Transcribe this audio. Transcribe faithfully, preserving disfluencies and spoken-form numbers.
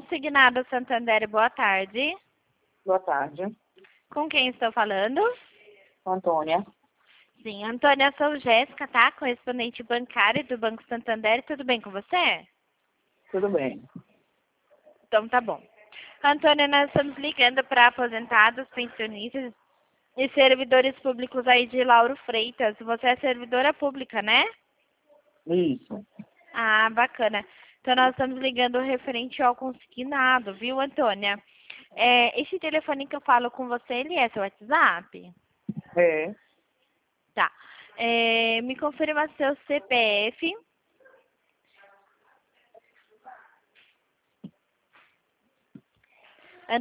Consignado Santander, boa tarde. Boa tarde. Com quem estou falando? Antônia. Sim, Antônia, sou Jéssica, tá? Correspondente bancária do Banco Santander. Tudo bem com você? Tudo bem. Então tá bom. Antônia, nós estamos ligando para aposentados, pensionistas e servidores públicos aí de Lauro Freitas. Você é servidora pública, né? Isso. Ah, bacana. Então nós estamos ligando referente ao consignado, viu, Antônia? É, esse telefone que eu falo com você, ele é seu WhatsApp? É. Tá. É, me confirma seu C P F